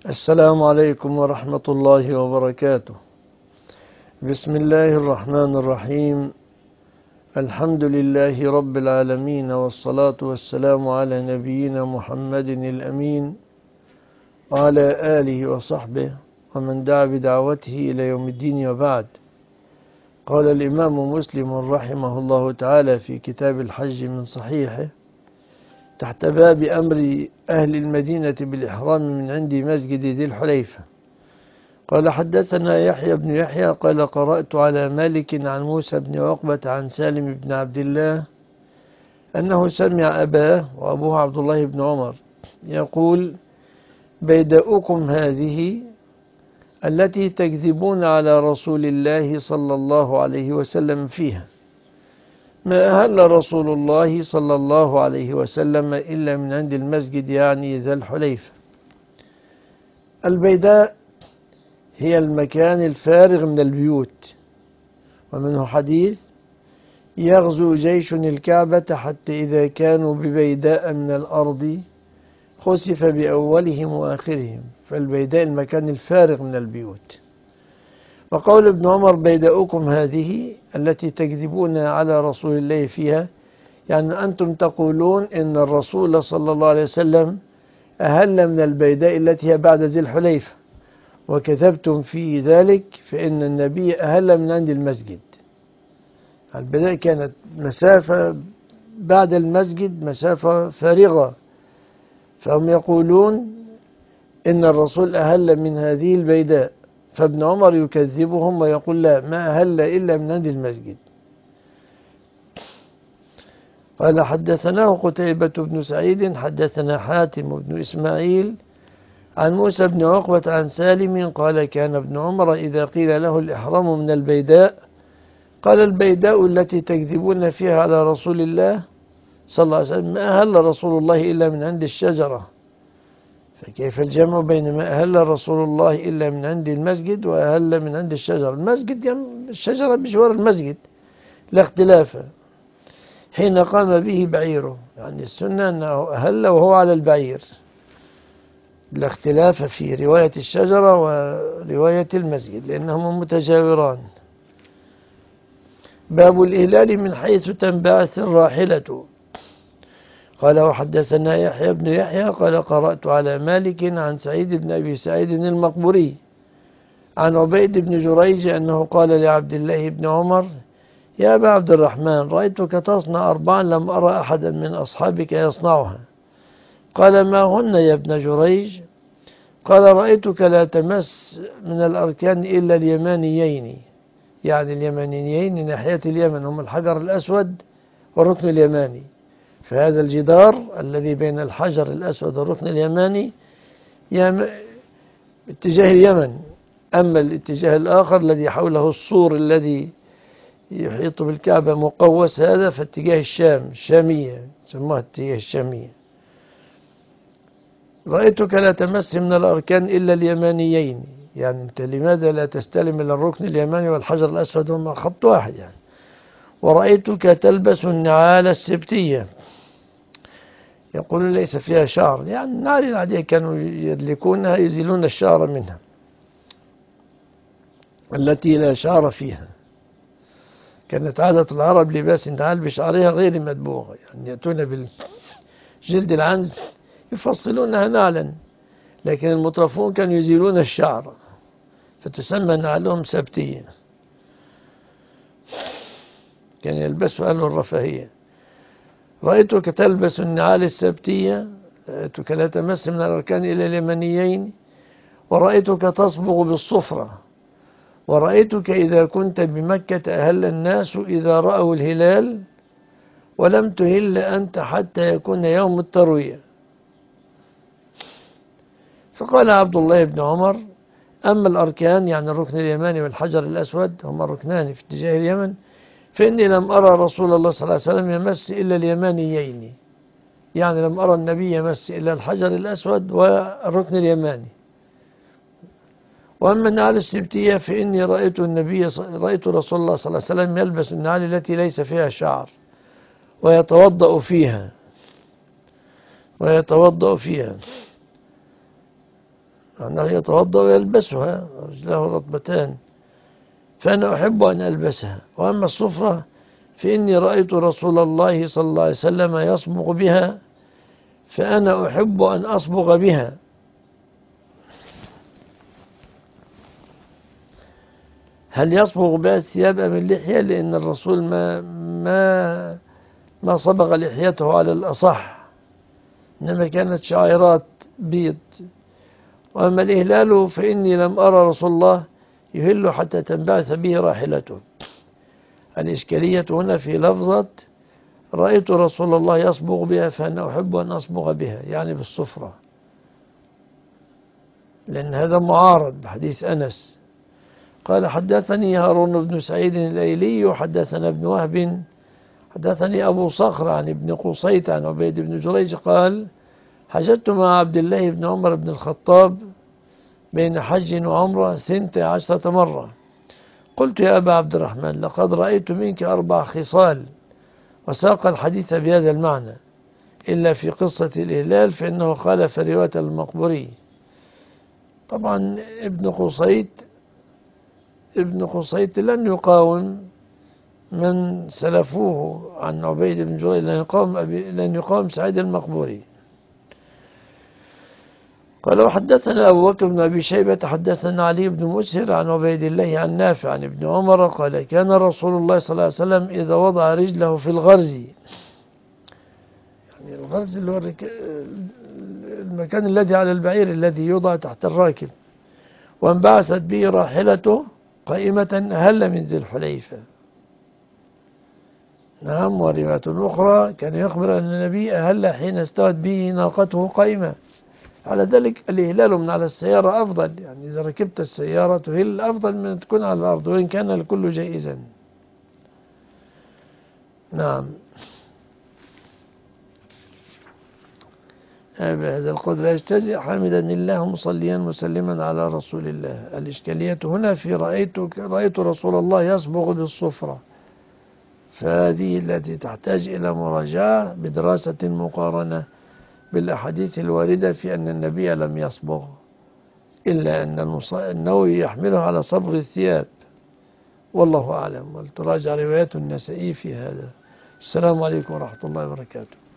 السلام عليكم ورحمة الله وبركاته. بسم الله الرحمن الرحيم. الحمد لله رب العالمين، والصلاة والسلام على نبينا محمد الأمين وعلى آله وصحبه ومن دعا بدعوته إلى يوم الدين، وبعد. قال الإمام مسلم رحمه الله تعالى في كتاب الحج من صحيحه تحت باب أمر أهل المدينة بالإحرام من عند مسجد ذي الحليفة، قال: حدثنا يحيى بن يحيى قال: قرأت على مالك عن موسى بن عقبة عن سالم بن عبد الله أنه سمع أباه وأبوه عبد الله بن عمر يقول: بيداؤكم هذه التي تكذبون على رسول الله صلى الله عليه وسلم فيها، ما أهل رسول الله صلى الله عليه وسلم إلا من عند المسجد، يعني ذا الحليفة. البيداء هي المكان الفارغ من البيوت، ومنه حديث: يغزو جيش الكعبة حتى إذا كانوا ببيداء من الأرض خسف بأولهم وآخرهم. فالبيداء المكان الفارغ من البيوت. وقول ابن عمر: بيداؤكم هذه التي تكذبون على رسول الله فيها، يعني أنتم تقولون إن الرسول صلى الله عليه وسلم أهل من البيداء التي هي بعد ذي الحليفة، وكذبتم في ذلك، فإن النبي أهل من عند المسجد. البيداء كانت مسافة بعد المسجد، مسافة فارغة، فهم يقولون إن الرسول أهل من هذه البيداء، فابن عمر يكذبهم ويقول: لا، ما أهل إلا من عند المسجد. قال: حدثناه قتيبة بن سعيد حدثنا حاتم بن إسماعيل عن موسى بن عقبة عن سالم قال: كان ابن عمر إذا قيل له الإحرام من البيداء قال: البيداء التي تكذبون فيها على رسول الله صلى الله عليه وسلم، ما أهل رسول الله إلا من عند الشجرة. فكيف الجمع بين ما أهل رسول الله إلا من عند المسجد وأهل من عند الشجرة؟ المسجد الشجرة بجوار المسجد لا اختلاف. حين قام به بعيره، يعني السنة أنه أهل وهو على البعير، لا اختلاف في رواية الشجرة ورواية المسجد لأنهما متجاوران. باب الإهلال من حيث تنبعث الراحلة. قال: وحدثنا يحيى بن يحيى قال: قرأت على مالك عن سعيد بن أبي سعيد المقبوري عن عبيد بن جريج أنه قال لعبد الله بن عمر: يا أبا عبد الرحمن، رأيتك تصنع 4 لم أرى أحدا من أصحابك يصنعها. قال: ما هن يا ابن جريج؟ قال: رأيتك لا تمس من الأركان إلا اليمانيين، يعني اليمانيين ناحية اليمن هم الحجر الأسود والركن اليماني، فهذا الجدار الذي بين الحجر الأسود والركن اليماني اتجاه اليمن، أما الاتجاه الآخر الذي حوله السور الذي يحيط بالكعبة مقوس، هذا في اتجاه الشام، الشامية، سموها اتجاه الشامية. رأيتك لا تمس من الأركان إلا اليمانيين، يعني أنت لماذا لا تستلم إلى الركن اليماني والحجر الأسود هما خط واحد يعني. ورأيتك تلبس النعال السبتية، يقول ليس فيها شعر، يعني النعال العادية كانوا يدلكونها يزيلون الشعر منها، التي لا شعر فيها. كانت عادة العرب لباس النعال بشعرها غير مدبوغ، يعني يأتون بالجلد العنز يفصلونها نعلا، لكن المطرفون كانوا يزيلون الشعر، فتسمى نعلهم سبتية، كان يلبسوا أهل الرفاهية. رأيتك تلبس النعال السبتية، رأيتك لا تمس من الأركان إلى اليمنيين، ورأيتك تصبغ بالصفرة، ورأيتك إذا كنت بمكة أهل الناس إذا رأوا الهلال، ولم تهل أنت حتى يكون يوم التروية. فقال عبد الله بن عمر: أما الأركان، يعني الركن اليماني والحجر الأسود، هما ركنان في اتجاه اليمن، فإني لم أرى رسول الله صلى الله عليه وسلم يمس إلا اليمانيين، يعني لم أرى النبي يمس إلا الحجر الأسود والركن اليماني. وأما النعال السبتية فإني رأيت رسول الله صلى الله عليه وسلم يلبس النعال التي ليس فيها شعر ويتوضأ فيها. أنه يتوضأ ويلبسها رجله رطبتان، فأنا أحب أن ألبسها. وأما الصفرة فإني رأيت رسول الله صلى الله عليه وسلم يصبغ بها، فأنا أحب أن أصبغ بها. هل يصبغ بها الثياب أم اللحية؟ لأن الرسول ما صبغ لحيته على الأصح، إنما كانت شعيرات بيض. وأما الإهلال فإني لم أرى رسول الله يهل حتى تنبعث به راحلته. الإشكالية هنا في لفظة رأيت رسول الله يصبغ بها فأنا أحب أن أصبغ بها، يعني بالصفرة، لأن هذا معارض بحديث أنس. قال حدثني هارون بن سعيد الأيلي وحدثنا ابن وهب حدثني أبو صخر عن ابن قصيت عن عبيد بن جريج قال حججت مع عبد الله بن عمر بن الخطاب بين حج وعمرة 12 مرة. قلت يا أبا عبد الرحمن لقد رأيت منك 4 خصال، وساق الحديث بهذا المعنى إلا في قصة الإهلال فإنه خالف رواية المقبوري. طبعا ابن قصيت لن يقاوم من سلفوه عن عبيد بن جريج، لن يقاوم سعيد المقبوري. قال وحدثنا أبو بكر بن أبي شيبة حدثنا علي بن مسهر عن عبيد الله عن نافع عن ابن عمر قال كان رسول الله صلى الله عليه وسلم إذا وضع رجله في الغرز، يعني الغرز اللي هو المكان الذي على البعير الذي يوضع تحت الراكب، وانبعثت به راحلته قائمة هل من ذي الحليفة. نعم. ورواية أخرى كان يخبر أن النبي أهل حين استوت به ناقته قائمة. على ذلك الإهلال من على السيارة أفضل، يعني إذا ركبت السيارة تهل أفضل من أن تكون على الأرض، وإن كان الكل جائزا. نعم. بهذا القدر يجتزئ حامدا لله مصليا مسلما على رسول الله. الإشكالية هنا في رأيت رسول الله يصبغ بالصفرة، فهذه التي تحتاج إلى مراجعة بدراسة مقارنة بالأحاديث الواردة في أن النبي لم يصبغ، إلا أن النووي يحمله على صبغ الثياب، والله أعلم. ولتراجع روايات النسائي في هذا. السلام عليكم ورحمة الله وبركاته.